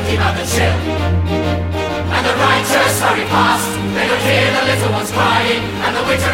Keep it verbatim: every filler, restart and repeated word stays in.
keep out the chill. And the righteous hurry past, they could hear the little ones crying, and the winter